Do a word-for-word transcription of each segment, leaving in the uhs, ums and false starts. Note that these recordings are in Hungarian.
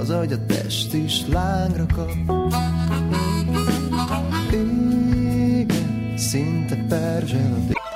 az agy, a test is lángra kap. Igen, szinte perzsel a dél.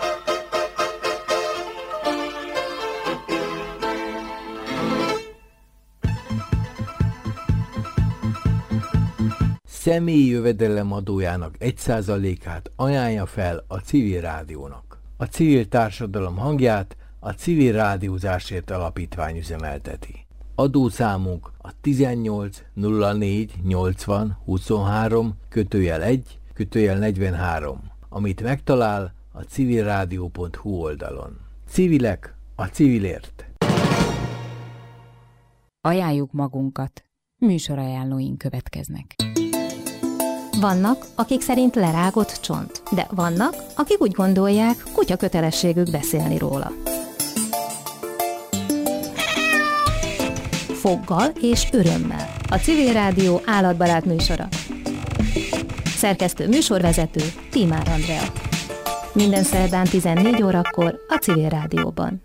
Személyi jövedelem adójának egy százalékát ajánlja fel a Civil Rádiónak. A civil társadalom hangját a Civil Rádiózásért Alapítvány üzemelteti. Adószámunk a tizennyolc nulla négy nyolcvan huszonhárom kötőjel egy kötőjel negyvenhárom, amit megtalál a civilrádió pont hu oldalon. Civilek a civilért. Ajánljuk magunkat. Műsorajánlóink következnek. Vannak, akik szerint lerágott csont, de vannak, akik úgy gondolják, kutya kötelességük beszélni róla. Foggal és örömmel. A Civil Rádió állatbarát műsora. Szerkesztő műsorvezető Tímár Andrea. Minden szerdán tizennégy órakor a Civil Rádióban.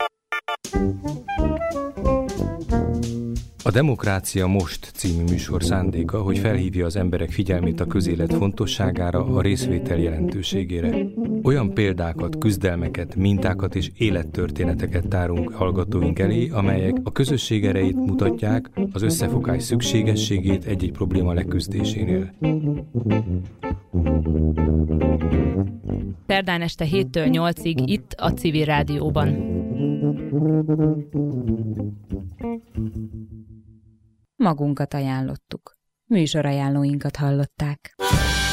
A Demokrácia Most című műsor szándéka, hogy felhívja az emberek figyelmét a közélet fontosságára, a részvétel jelentőségére. Olyan példákat, küzdelmeket, mintákat és élettörténeteket tárunk hallgatóink elé, amelyek a közösség erejét mutatják, az összefogás szükségességét egy-egy probléma leküzdésénél. Szerdán este héttől nyolcig itt a Civil Rádióban. Magunkat ajánlottuk. Műsorajánlóinkat hallották.